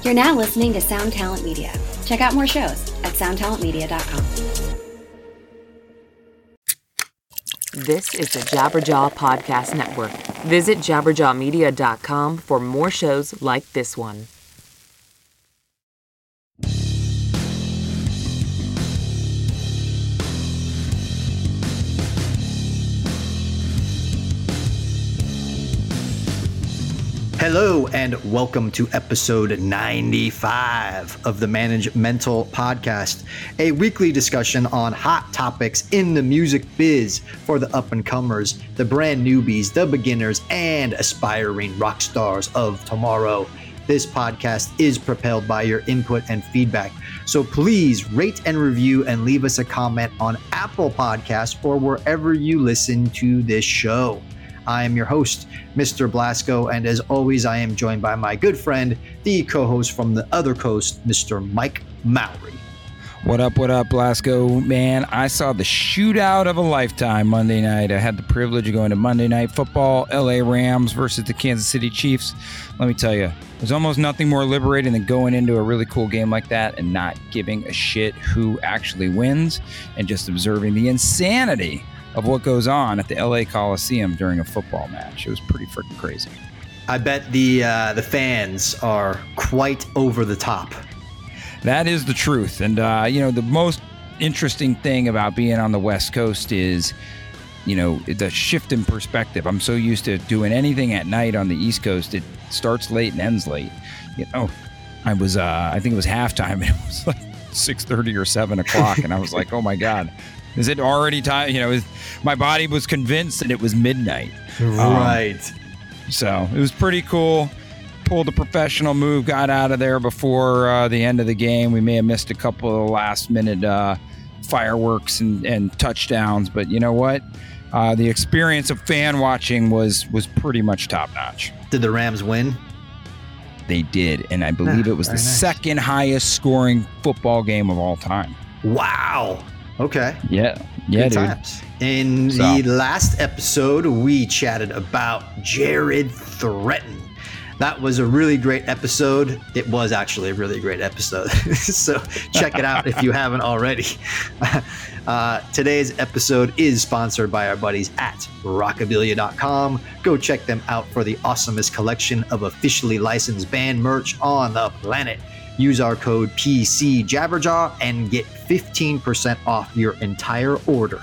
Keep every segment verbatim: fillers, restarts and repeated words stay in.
You're now listening to Sound Talent Media. Check out more shows at sound talent media dot com. This is the Jabberjaw Podcast Network. Visit jabberjaw media dot com for more shows like this one. Hello and welcome to episode ninety-five of the Managemental Podcast, a weekly discussion on hot topics in the music biz for the up-and-comers, the brand newbies, the beginners, and aspiring rock stars of tomorrow. This podcast is propelled by your input and feedback, so please rate and review and leave us a comment on Apple Podcasts or wherever you listen to this show. I am your host, Mister Blasco, and as always, I am joined by my good friend, the co-host from the other coast, Mister Mike Mowry. What up, what up, Blasco? Man, I saw the shootout of a lifetime Monday night. I had the privilege of going to Monday Night Football, L A Rams versus the Kansas City Chiefs. Let me tell you, there's almost nothing more liberating than going into a really cool game like that and not giving a shit who actually wins and just observing the insanity of what goes on at the L A Coliseum during a football match. It was pretty freaking crazy. I bet the uh, the fans are quite over the top. That is the truth. And, uh, you know, the most interesting thing about being on the West Coast is, you know, the shift in perspective. I'm so used to doing anything at night on the East Coast. It starts late and ends late. You know, I was, uh, I think it was halftime, and it was like six thirty or seven o'clock. And I was like, oh, my God. Is it already time? You know, is, my body was convinced that it was midnight. Right. Um, so it was pretty cool. Pulled a professional move, got out of there before uh, the end of the game. We may have missed a couple of last minute uh, fireworks and, and touchdowns, but you know what? Uh, the experience of fan watching was was pretty much top notch. Did the Rams win? They did, and I believe ah, it was the nice. second highest scoring football game of all time. Wow. Okay. Yeah. Yeah, Good dude. times. In So. the last episode, we chatted about Jared Threaten. That was a really great episode. It was actually a really great episode. So check it out if you haven't already. Uh, today's episode is sponsored by our buddies at rockabilia dot com. Go check them out for the awesomest collection of officially licensed band merch on the planet. Use our code P C Jabberjaw and get fifteen percent off your entire order.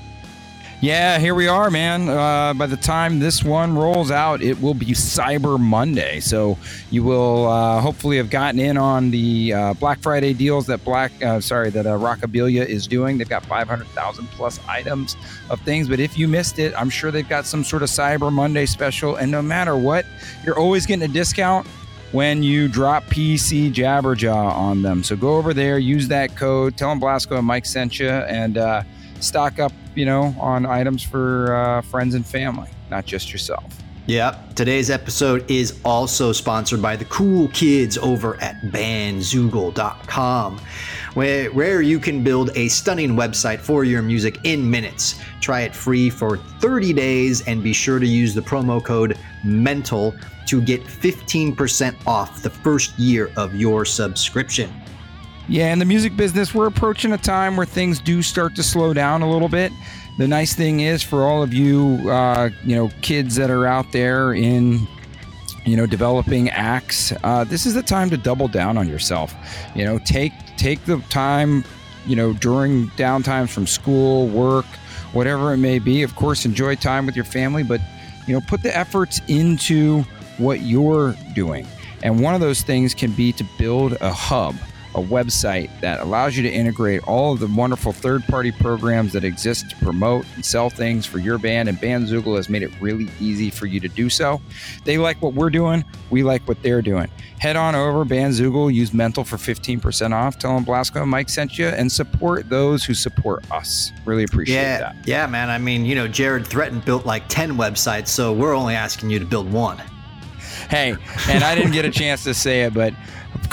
Yeah, here we are, man. Uh, by the time this one rolls out, it will be Cyber Monday. So you will uh, hopefully have gotten in on the uh, Black Friday deals that Black, uh, sorry, that uh, Rockabilia is doing. They've got five hundred thousand plus items of things. But if you missed it, I'm sure they've got some sort of Cyber Monday special. And no matter what, you're always getting a discount when you drop P C Jabberjaw on them. So go over there, use that code, tell them Blasco and Mike sent you, and uh, stock up, you know, on items for uh, friends and family, not just yourself. Yep. Today's episode is also sponsored by the cool kids over at bandzoogle dot com, where, where you can build a stunning website for your music in minutes. Try it free for thirty days and be sure to use the promo code MENTAL to get fifteen percent off the first year of your subscription. Yeah, in the music business, we're approaching a time where things do start to slow down a little bit. The nice thing is for all of you, uh, you know, kids that are out there in, you know, developing acts, uh, this is the time to double down on yourself. You know, take take the time, you know, during downtimes from school, work, whatever it may be. Of course, enjoy time with your family, but, you know, put the efforts into what you're doing. And one of those things can be to build a hub, a website that allows you to integrate all of the wonderful third-party programs that exist to promote and sell things for your band, and Bandzoogle has made it really easy for you to do so. They like what we're doing. We like what they're doing. Head on over, Bandzoogle, use Mental for fifteen percent off. Tell them Blasco and Mike sent you, and support those who support us. Really appreciate yeah, that. Yeah, man. I mean, you know, Jared Threaten built like ten websites, so we're only asking you to build one. Hey, and I didn't get a chance to say it, but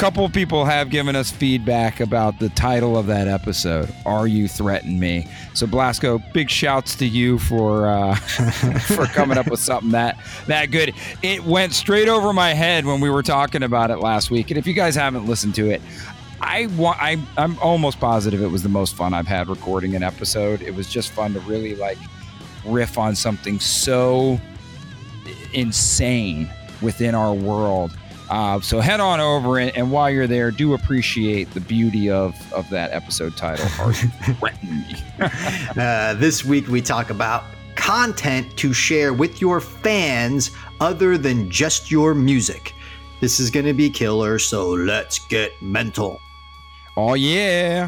couple of people have given us feedback about the title of that episode, Are You Threatening Me? So Blasco, big shouts to you for uh, for coming up with something that that good. It went straight over my head when we were talking about it last week. And if you guys haven't listened to it, I want I I'm almost positive it was the most fun I've had recording an episode. It was just fun to really like riff on something so insane within our world. Uh, so head on over and, and while you're there, do appreciate the beauty of of that episode title. Are You Threatening Me? uh, this week we talk about content to share with your fans other than just your music. This is going to be killer, so let's get mental. Oh, yeah.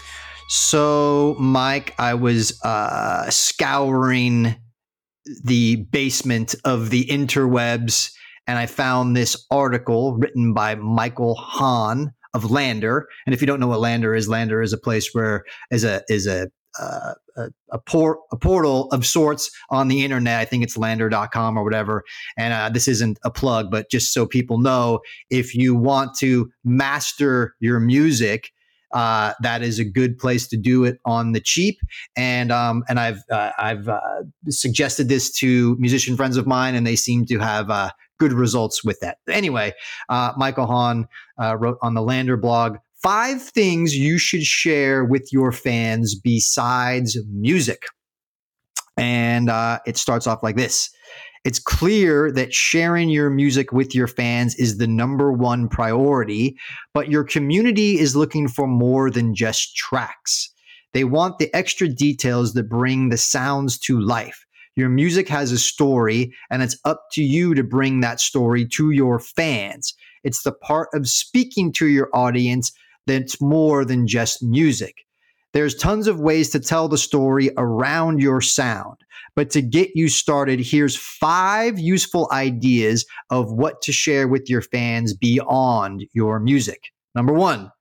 So, Mike, I was uh, scouring the basement of the interwebs, and I found this article written by Michael Hahn of Lander. And if you don't know what Lander is, Lander is a place where is a is a uh, a, a, port, a portal of sorts on the internet. I think it's lander dot com or whatever. And uh, this isn't a plug, but just so people know, if you want to master your music, uh, that is a good place to do it on the cheap. And um, and I've uh, I've uh, suggested this to musician friends of mine, and they seem to have uh, good results with that. Anyway, uh, Michael Hahn uh, wrote on the Lander blog, five things you should share with your fans besides music. And uh, it starts off like this. It's clear that sharing your music with your fans is the number one priority, but your community is looking for more than just tracks. They want the extra details that bring the sounds to life. Your music has a story, and it's up to you to bring that story to your fans. It's the part of speaking to your audience that's more than just music. There's tons of ways to tell the story around your sound. But to get you started, here's five useful ideas of what to share with your fans beyond your music. Number one,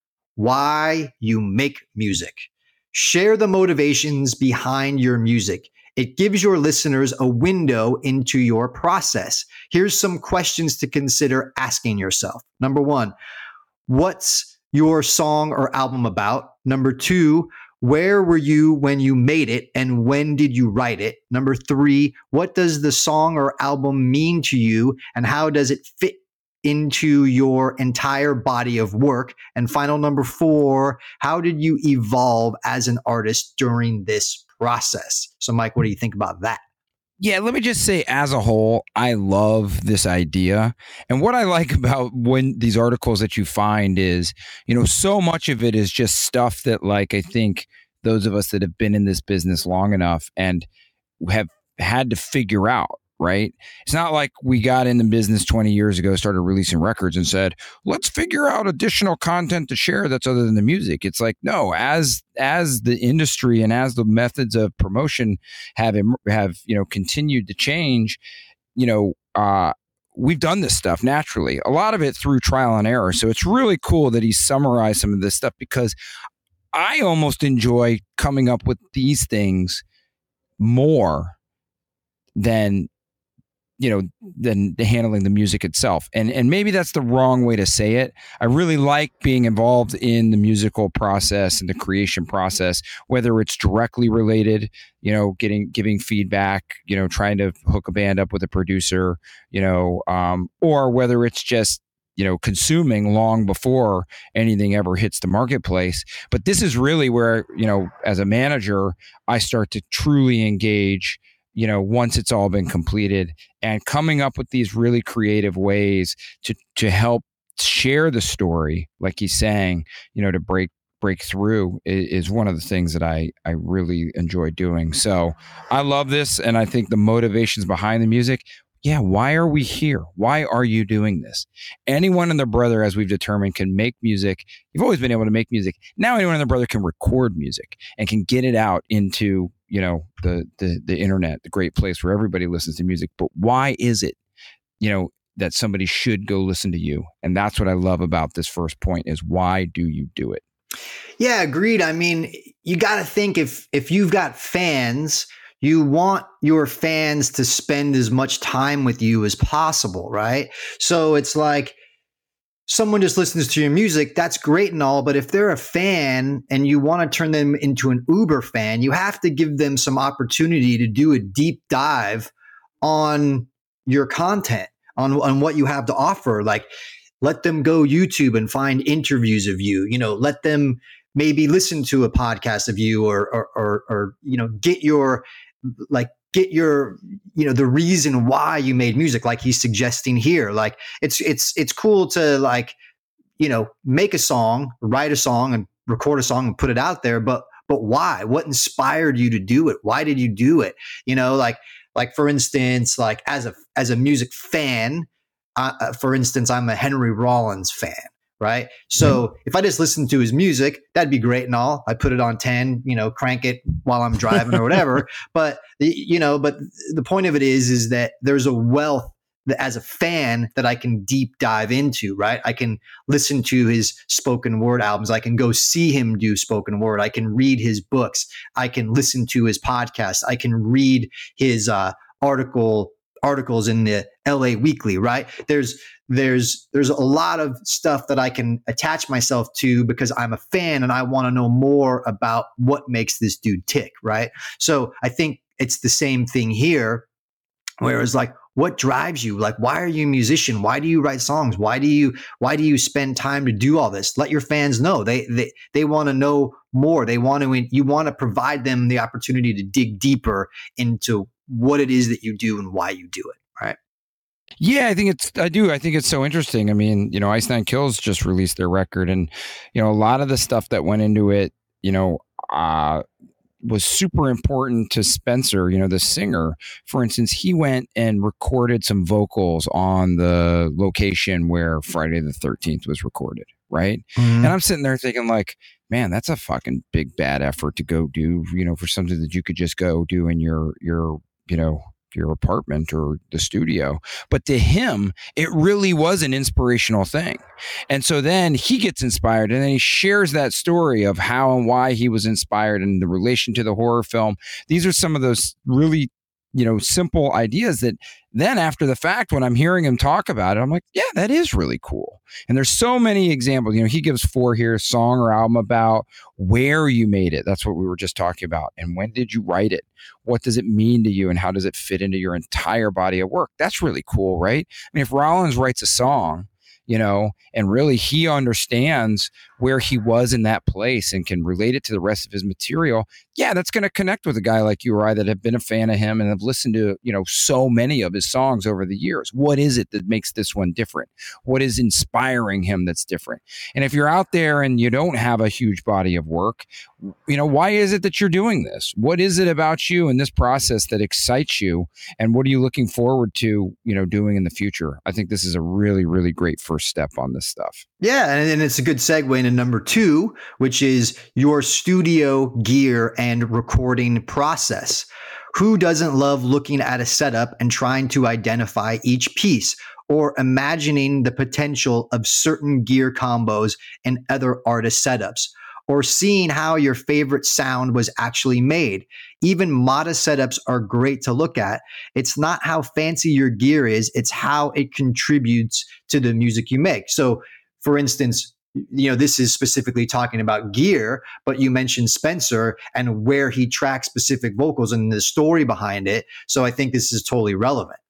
why you make music. Share the motivations behind your music. It gives your listeners a window into your process. Here's some questions to consider asking yourself. Number one, what's your song or album about? Number two, where were you when you made it and when did you write it? Number three, what does the song or album mean to you and how does it fit into your entire body of work? And final number four, how did you evolve as an artist during this process? So, Mike, what do you think about that? Yeah, let me just say, as a whole, I love this idea. And what I like about when these articles that you find is, you know, so much of it is just stuff that, like, I think those of us that have been in this business long enough and have had to figure out, right? It's not like we got in the business twenty years ago, started releasing records and said, let's figure out additional content to share that's other than the music. It's like, no, as as the industry and as the methods of promotion have have, you know, continued to change, you know, uh, we've done this stuff naturally, a lot of it through trial and error. So it's really cool that he summarized some of this stuff, because I almost enjoy coming up with these things more than you know, than the handling the music itself. And and maybe that's the wrong way to say it. I really like being involved in the musical process and the creation process, whether it's directly related, you know, getting, giving feedback, you know, trying to hook a band up with a producer, you know, um, or whether it's just, you know, consuming long before anything ever hits the marketplace. But this is really where, you know, as a manager, I start to truly engage, you know, once it's all been completed, and coming up with these really creative ways to to help share the story, like he's saying, you know, to break break through is, is one of the things that I, I really enjoy doing. So I love this. And I think the motivations behind the music, yeah, why are we here? Why are you doing this? Anyone and their brother, as we've determined, can make music. You've always been able to make music. Now anyone and their brother can record music and can get it out into, you know, the the the internet, the great place where everybody listens to music. But why is it, you know, that somebody should go listen to you? And that's what I love about this first point, is why do you do it? Yeah, agreed. I mean, you got to think, if if you've got fans, you want your fans to spend as much time with you as possible, right? So it's like, someone just listens to your music, that's great and all, but if they're a fan and you want to turn them into an Uber fan, you have to give them some opportunity to do a deep dive on your content, on, on what you have to offer. Like, let them go YouTube and find interviews of you, you know, let them maybe listen to a podcast of you, or, or, or, or you know, get your, like, get your, you know, the reason why you made music, like he's suggesting here. Like, it's, it's, it's cool to, like, you know, make a song, write a song and record a song and put it out there. But, but why? What inspired you to do it? Why did you do it? You know, like, like for instance, like as a, as a music fan, uh, for instance, I'm a Henry Rollins fan. Right. So mm-hmm. if I just listen to his music, that'd be great and all. I put it on ten, you know, crank it while I'm driving or whatever. But, you know, but the point of it is, is that there's a wealth that, as a fan, that I can deep dive into. Right. I can listen to his spoken word albums. I can go see him do spoken word. I can read his books. I can listen to his podcast. I can read his uh, article articles in the L A Weekly. Right. There's There's there's a lot of stuff that I can attach myself to because I'm a fan and I want to know more about what makes this dude tick, right? So I think it's the same thing here, whereas like, what drives you? Like, why are you a musician? Why do you write songs? Why do you why do you spend time to do all this? Let your fans know. They they they want to know more. They want to you want to provide them the opportunity to dig deeper into what it is that you do and why you do it, right? Yeah, I think it's, I do. I think it's so interesting. I mean, you know, Ice Nine Kills just released their record, and, you know, a lot of the stuff that went into it, you know, uh, was super important to Spencer, you know, the singer. For instance, he went and recorded some vocals on the location where Friday the thirteenth was recorded. Right. Mm-hmm. And I'm sitting there thinking like, man, that's a fucking big, bad effort to go do, you know, for something that you could just go do in your, your, you know, your apartment or the studio. But to him, it really was an inspirational thing. And so then he gets inspired, and then he shares that story of how and why he was inspired and the relation to the horror film. These are some of those really, you know, simple ideas that then after the fact, when I'm hearing him talk about it, I'm like, yeah, that is really cool. And there's so many examples. You know, he gives four here, song or album about where you made it. That's what we were just talking about. And when did you write it? What does it mean to you? And how does it fit into your entire body of work? That's really cool, right? I mean, if Rollins writes a song, you know, and really he understands where he was in that place and can relate it to the rest of his material, yeah, that's going to connect with a guy like you or I that have been a fan of him and have listened to, you know, so many of his songs over the years. What is it that makes this one different? What is inspiring him that's different? And if you're out there and you don't have a huge body of work, you know, why is it that you're doing this? What is it about you and this process that excites you? And what are you looking forward to, you know, doing in the future? I think this is a really, really great first step on this stuff. Yeah. And, and it's a good segue into number two, which is your studio gear and recording process. Who doesn't love looking at a setup and trying to identify each piece, or imagining the potential of certain gear combos and other artist setups, or seeing how your favorite sound was actually made? Even modest setups are great to look at. It's not how fancy your gear is, it's how it contributes to the music you make. So, for instance, you know, this is specifically talking about gear, but you mentioned Spencer and where he tracks specific vocals and the story behind it. So I think this is totally relevant.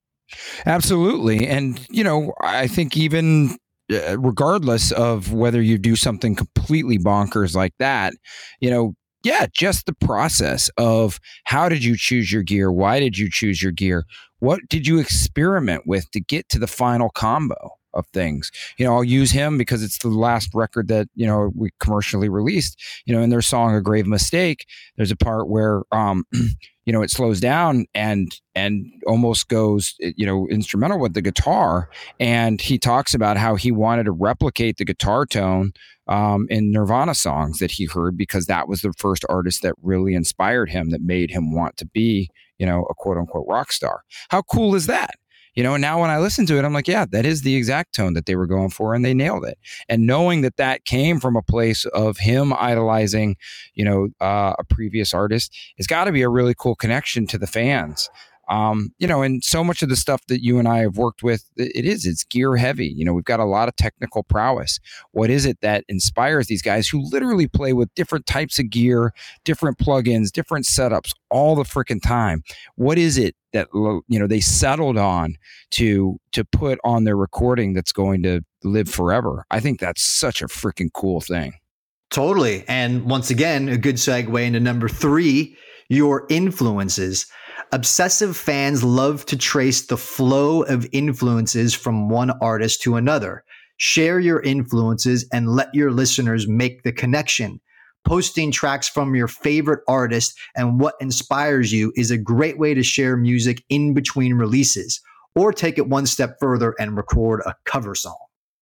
Absolutely. And, you know, I think even uh, regardless of whether you do something completely bonkers like that, you know, yeah, just the process of how did you choose your gear? Why did you choose your gear? What did you experiment with to get to the final combo of things? You know, I'll use him because it's the last record that, you know, we commercially released. You know, in their song A Grave Mistake, there's a part where um you know, it slows down and and almost goes, you know, instrumental with the guitar. And he talks about how he wanted to replicate the guitar tone um, in Nirvana songs that he heard, because that was the first artist that really inspired him, that made him want to be, you know, a quote unquote rock star. How cool is that? You know, and now when I listen to it, I'm like, yeah, that is the exact tone that they were going for, and they nailed it. And knowing that that came from a place of him idolizing, you know, uh, a previous artist, it's got to be a really cool connection to the fans. Um, you know, and so much of the stuff that you and I have worked with, it is, it's gear heavy. You know, we've got a lot of technical prowess. What is it that inspires these guys who literally play with different types of gear, different plugins, different setups all the freaking time? What is it that, you know, they settled on to, to put on their recording that's going to live forever? I think that's such a freaking cool thing. Totally. And once again, a good segue into number three, your influences. Obsessive fans love to trace the flow of influences from one artist to another. Share your influences and let your listeners make the connection. Posting tracks from your favorite artist and what inspires you is a great way to share music in between releases, or take it one step further and record a cover song.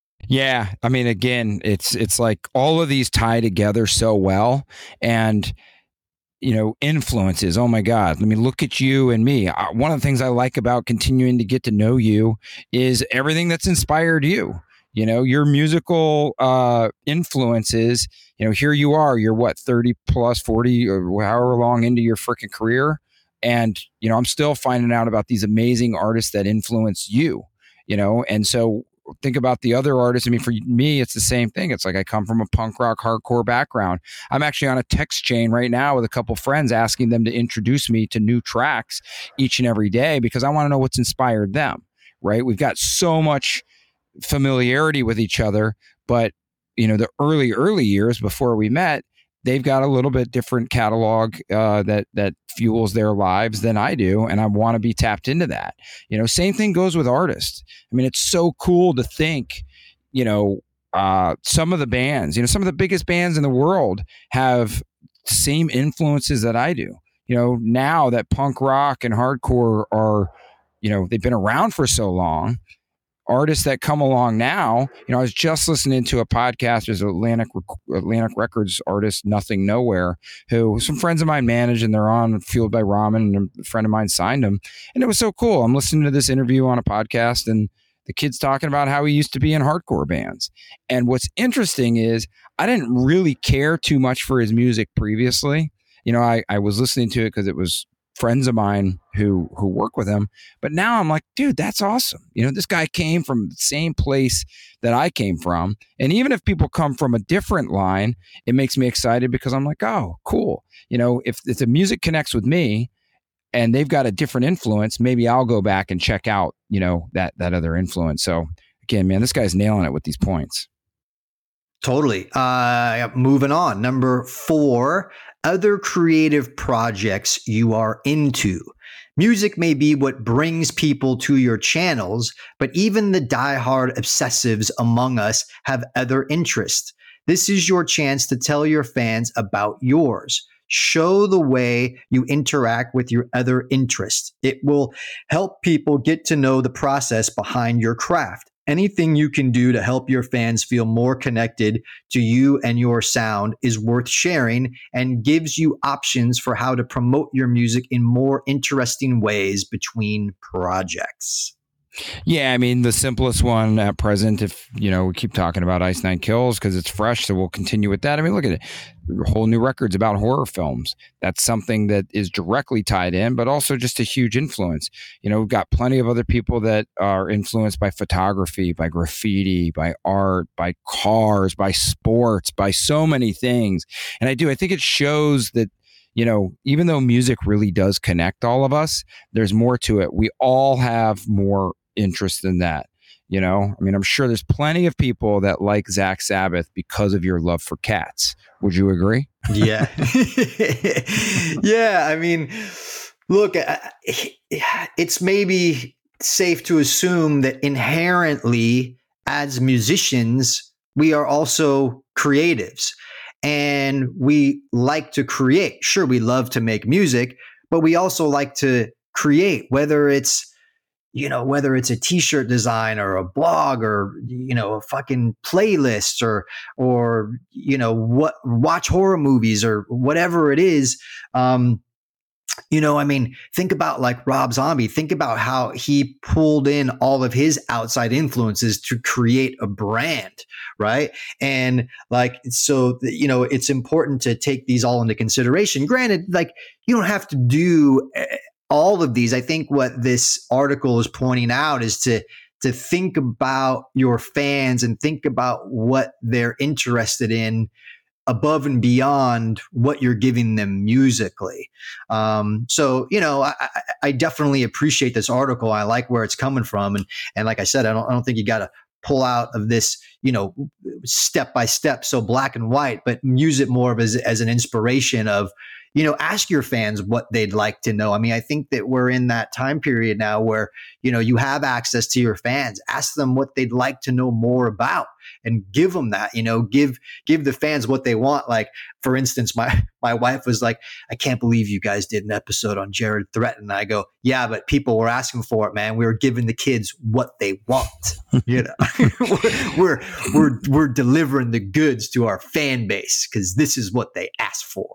Yeah, I mean, again, it's it's like all of these tie together so well, and you know, influences. Oh my God. I mean, look at you and me. I, one of the things I like about continuing to get to know you is everything that's inspired you. You know, your musical uh, influences, you know, here you are, you're what, thirty plus, forty, or however long into your freaking career. And, you know, I'm still finding out about these amazing artists that influence you, you know, and so think about the other artists. I mean, for me, it's the same thing. It's like I come from a punk rock hardcore background. I'm actually on a text chain right now with a couple friends asking them to introduce me to new tracks each and every day because I want to know what's inspired them, right? We've got so much familiarity with each other, but you know, the early, early years before we met, they've got a little bit different catalog uh, that that fuels their lives than I do, and I want to be tapped into that. You know, same thing goes with artists. I mean, it's so cool to think, you know, uh, some of the bands, you know, some of the biggest bands in the world have the same influences that I do. You know, now that punk rock and hardcore are, you know, they've been around for so long. Artists that come along now, you know, I was just listening to a podcast. There's an Atlantic Atlantic Records artist, Nothing Nowhere, who some friends of mine manage, and they're on Fueled by Ramen, and a friend of mine signed him. And it was so cool. I'm listening to this interview on a podcast, and the kid's talking about how he used to be in hardcore bands. And what's interesting is I didn't really care too much for his music previously. You know, I, I was listening to it because it was friends of mine who who work with him. But now I'm like, dude, that's awesome. You know, this guy came from the same place that I came from. And even if people come from a different line, it makes me excited because I'm like, oh, cool. You know, if, if the music connects with me and they've got a different influence, maybe I'll go back and check out, you know, that that other influence. So again, man, this guy's nailing it with these points. Totally. Uh, moving on. Number four, other creative projects you are into. Music may be what brings people to your channels, but even the diehard obsessives among us have other interests. This is your chance to tell your fans about yours. Show the way you interact with your other interests. It will help people get to know the process behind your craft. Anything you can do to help your fans feel more connected to you and your sound is worth sharing and gives you options for how to promote your music in more interesting ways between projects. Yeah, I mean, the simplest one at present, if, you know, we keep talking about Ice Nine Kills because it's fresh, so we'll continue with that. I mean, look at it. Whole new records about horror films. That's something that is directly tied in, but also just a huge influence. You know, we've got plenty of other people that are influenced by photography, by graffiti, by art, by cars, by sports, by so many things. And I do, I think it shows that, you know, even though music really does connect all of us, there's more to it. We all have more interest than that. You know, I mean, I'm sure there's plenty of people that like Zach Sabbath because of your love for cats. Would you agree? Yeah. Yeah. I mean, look, it's maybe safe to assume that inherently as musicians, we are also creatives and we like to create. Sure, we love to make music, but we also like to create, whether it's you know, whether it's a t-shirt design or a blog or, you know, a fucking playlist or, or, you know, what, watch horror movies or whatever it is. Um, you know, I mean, think about like Rob Zombie, think about how he pulled in all of his outside influences to create a brand, right? And like, so, you know, it's important to take these all into consideration. Granted, like you don't have to do all of these, I think what this article is pointing out is to to think about your fans and think about what they're interested in above and beyond what you're giving them musically. Um, so, you know, I, I definitely appreciate this article. I like where it's coming from. And, and like I said, I don't, I don't think you got to pull out of this, you know, step by step, so black and white, but use it more of as, as an inspiration of, you know, ask your fans what they'd like to know. I mean, I think that we're in that time period now where, you know, you have access to your fans. Ask them what they'd like to know more about and give them that, you know, give, give the fans what they want. Like, for instance, my, my wife was like, I can't believe you guys did an episode on Jared Threatin. And I go, yeah, but people were asking for it, man. We were giving the kids what they want. You know, we're, we're, we're delivering the goods to our fan base because this is what they asked for.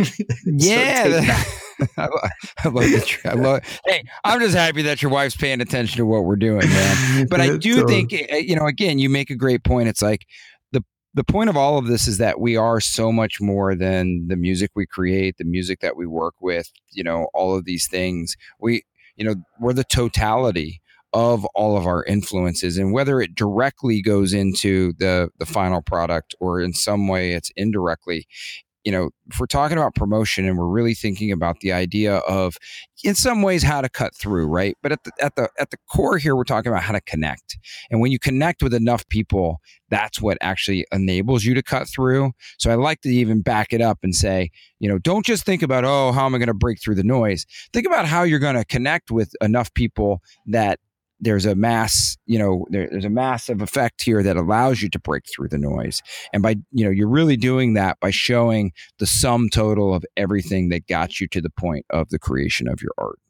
Yeah, so I, love, I love it. I love. Hey, I'm just happy that your wife's paying attention to what we're doing, man. But I do think, you know, again, you make a great point. It's like the the point of all of this is that we are so much more than the music we create, the music that we work with. You know, all of these things. We, you know, we're the totality of all of our influences, and whether it directly goes into the the final product or in some way it's indirectly. You know, if we're talking about promotion and we're really thinking about the idea of, in some ways, how to cut through, right? But at the at the at the core here, we're talking about how to connect. And when you connect with enough people, that's what actually enables you to cut through. So I like to even back it up and say, you know, don't just think about, oh, how am I going to break through the noise? Think about how you're going to connect with enough people that there's a mass, you know, there, there's a massive effect here that allows you to break through the noise. And by, you know, you're really doing that by showing the sum total of everything that got you to the point of the creation of your art.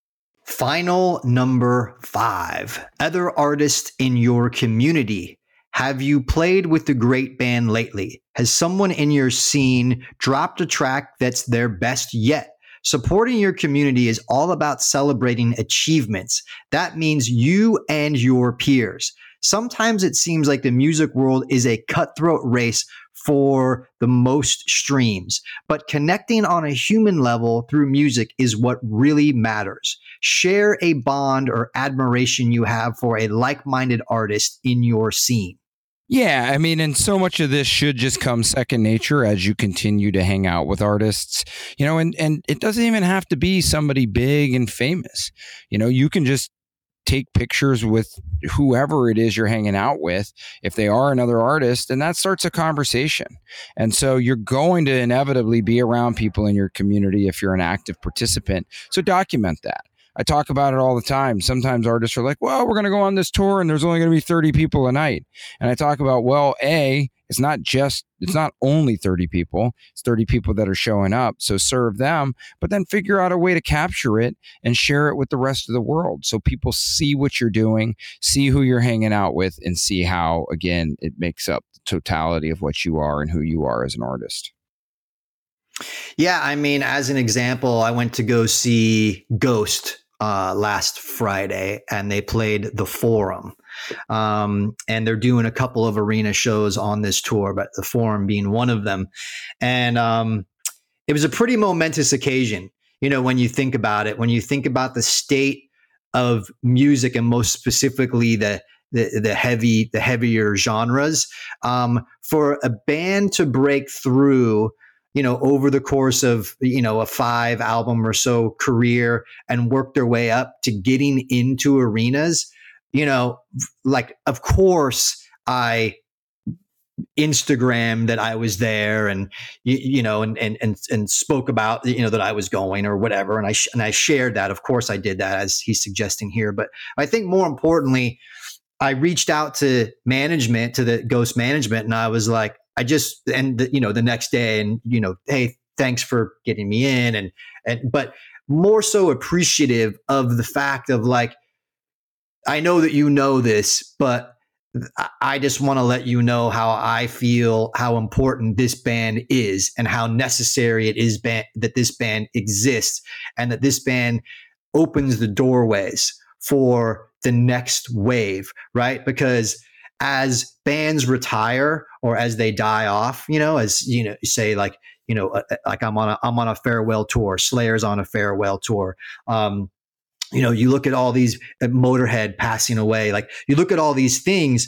Final number five, other artists in your community. Have you played with a great band lately? Has someone in your scene dropped a track that's their best yet? Supporting your community is all about celebrating achievements. That means you and your peers. Sometimes it seems like the music world is a cutthroat race for the most streams, but connecting on a human level through music is what really matters. Share a bond or admiration you have for a like-minded artist in your scene. Yeah, I mean, and so much of this should just come second nature as you continue to hang out with artists, you know, and, and it doesn't even have to be somebody big and famous. You know, you can just take pictures with whoever it is you're hanging out with, if they are another artist, and that starts a conversation. And so you're going to inevitably be around people in your community if you're an active participant. So document that. I talk about it all the time. Sometimes artists are like, well, we're going to go on this tour and there's only going to be thirty people a night. And I talk about, well, A, it's not just, it's not only thirty people. It's thirty people that are showing up. So serve them, but then figure out a way to capture it and share it with the rest of the world. So people see what you're doing, see who you're hanging out with, and see how, again, it makes up the totality of what you are and who you are as an artist. Yeah, I mean, as an example, I went to go see Ghost uh, last Friday, and they played the Forum. Um, and they're doing a couple of arena shows on this tour, but the Forum being one of them. And um, it was a pretty momentous occasion, you know, when you think about it, when you think about the state of music, and most specifically the the, the heavy, the heavier genres, um, for a band to break through, you know, over the course of, you know, a five album or so career and work their way up to getting into arenas, you know, like, of course I Instagrammed that I was there, and, you, you know, and, and, and, and spoke about, you know, that I was going or whatever. And I, sh- and I shared that. Of course I did that, as he's suggesting here. But I think more importantly, I reached out to management, to the Ghost management, and I was like, I just, and the, you know, the next day, and, you know, hey, thanks for getting me in. And, and, but more so appreciative of the fact of, like, I know that you know this, but I just want to let you know how I feel, how important this band is, and how necessary it is band, that this band exists, and that this band opens the doorways for the next wave, right? Because as bands retire or as they die off, you know, as, you know, say, like, you know, uh, like I'm on a, I'm on a farewell tour. Slayer's on a farewell tour. Um, you know, you look at all these uh, Motorhead passing away, like you look at all these things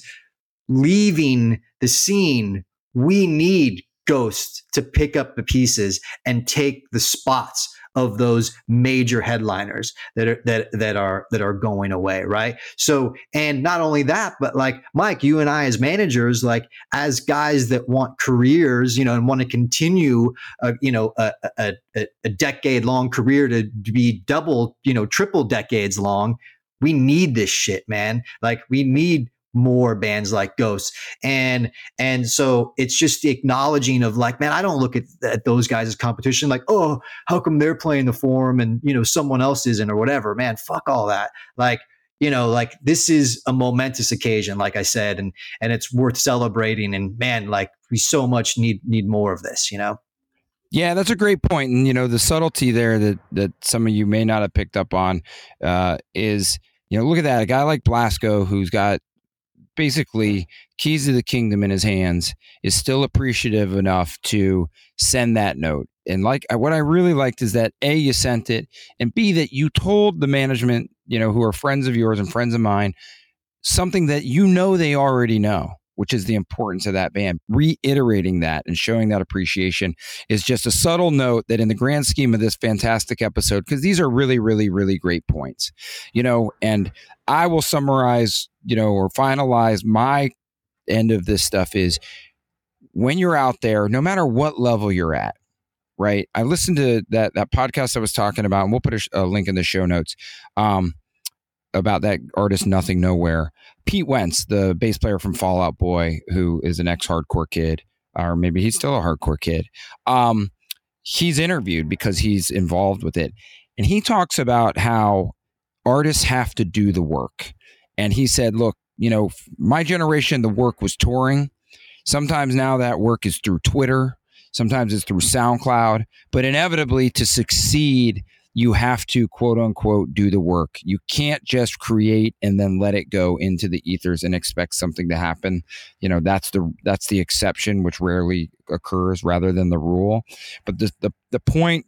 leaving the scene. We need Ghost to pick up the pieces and take the spots of those major headliners that are that that are that are going away, right? So, and not only that, but like Mike, you and I as managers, like as guys that want careers, you know, and want to continue, uh, you know, a, a, a decade long career to, to be double, you know, triple decades long. We need this shit, man. Like we need more bands like Ghost. And and so it's just the acknowledging of like, man, I don't look at, at those guys as competition. Like, oh, how come they're playing the Forum and, you know, someone else isn't or whatever, man, fuck all that. Like, you know, like this is a momentous occasion, like I said, and and it's worth celebrating. And man, like we so much need need more of this, you know? Yeah, that's a great point. And, you know, the subtlety there that, that some of you may not have picked up on uh, is, you know, look at that. A guy like Blasko, who's got basically keys to the kingdom in his hands, is still appreciative enough to send that note. And like what I really liked is that A, you sent it, and B, that you told the management, you know, who are friends of yours and friends of mine, something that you know they already know, which is the importance of that band. Reiterating that and showing that appreciation is just a subtle note that in the grand scheme of this fantastic episode, because these are really, really, really great points, you know, and I will summarize, you know, or finalize my end of this stuff is when you're out there, no matter what level you're at, right? I listened to that, that podcast I was talking about, and we'll put a, a link in the show notes, um, about that artist Nothing Nowhere. Pete Wentz, the bass player from Fall Out Boy, who is an ex-hardcore kid, or maybe he's still a hardcore kid. Um, he's interviewed because he's involved with it. And he talks about how artists have to do the work. And he said, look, you know, my generation, the work was touring. Sometimes now that work is through Twitter. Sometimes it's through SoundCloud. But inevitably, to succeed, you have to, quote unquote, do the work. You can't just create and then let it go into the ethers and expect something to happen. You know, that's the that's the exception, which rarely occurs rather than the rule. But the the, the point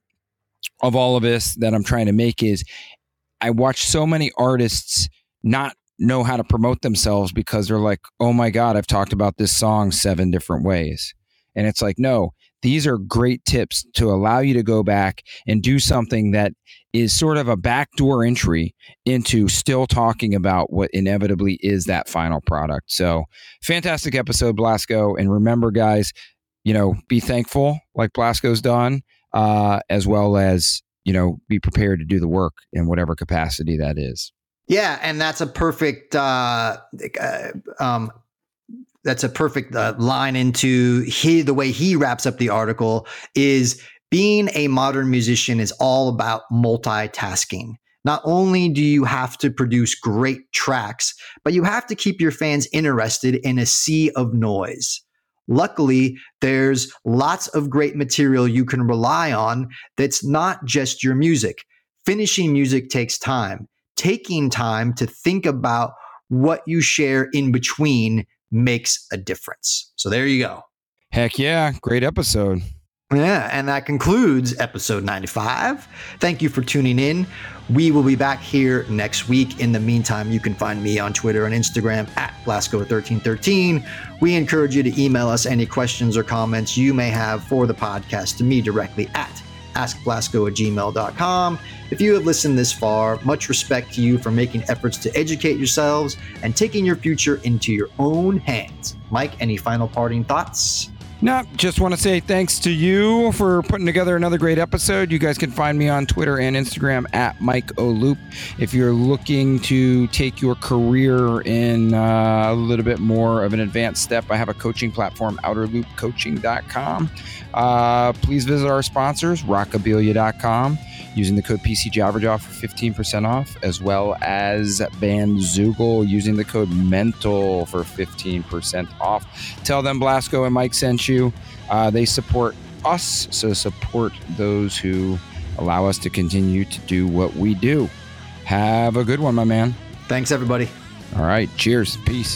of all of this that I'm trying to make is I watch so many artists not know how to promote themselves because they're like, oh my God, I've talked about this song seven different ways. And it's like, no, these are great tips to allow you to go back and do something that is sort of a backdoor entry into still talking about what inevitably is that final product. So fantastic episode, Blasko. And remember, guys, you know, be thankful like Blasko's done, uh, as well as, you know, be prepared to do the work in whatever capacity that is. Yeah. And that's a perfect, uh, uh um, That's a perfect uh, line into he, the way he wraps up the article is being a modern musician is all about multitasking. Not only do you have to produce great tracks, but you have to keep your fans interested in a sea of noise. Luckily, there's lots of great material you can rely on that's not just your music. Finishing music takes time. Taking time to think about what you share in between makes a difference. So there you go. Heck yeah. Great episode. Yeah. And that concludes episode ninety-five. Thank you for tuning in. We will be back here next week. In the meantime, you can find me on Twitter and Instagram at Blasko thirteen thirteen. We encourage you to email us any questions or comments you may have for the podcast to me directly at ask blasko at gmail dot com. If you have listened this far, much respect to you for making efforts to educate yourselves and taking your future into your own hands. Mike, any final parting thoughts? No, just want to say thanks to you for putting together another great episode. You guys can find me on Twitter and Instagram at Mike O'Loop. If you're looking to take your career in uh, a little bit more of an advanced step, I have a coaching platform, outer loop coaching dot com. Uh, please visit our sponsors, rockabilia dot com, using the code P C Jabberjaw for fifteen percent off, as well as Bandzoogle using the code MENTAL for fifteen percent off. Tell them Blasko and Mike sent you. Uh, they support us, so support those who allow us to continue to do what we do. Have a good one, my man. Thanks, everybody. All right. Cheers. Peace.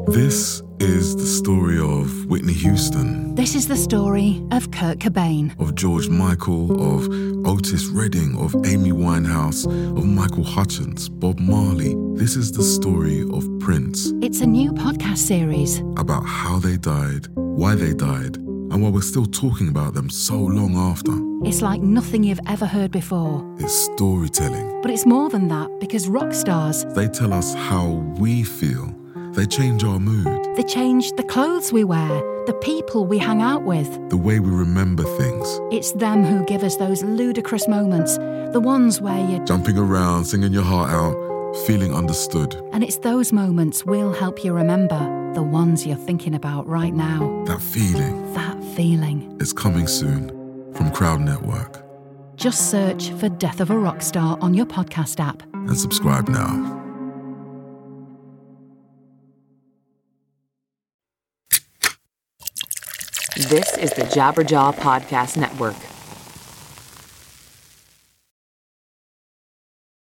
This is the story of Whitney Houston. This is the story of Kurt Cobain. Of George Michael, of Otis Redding, of Amy Winehouse, of Michael Hutchence, Bob Marley. This is the story of Prince. It's a new podcast series about how they died, why they died, and why we're still talking about them so long after. It's like nothing you've ever heard before. It's storytelling. But it's more than that, because rock stars, they tell us how we feel. They change our mood. They change the clothes we wear, the people we hang out with, the way we remember things. It's them who give us those ludicrous moments, the ones where you're jumping around, singing your heart out, feeling understood. And it's those moments we'll help you remember, the ones you're thinking about right now. That feeling. That feeling. It's coming soon from Crowd Network. Just search for Death of a Rock Star on your podcast app. And subscribe now. This is the Jabberjaw Podcast Network.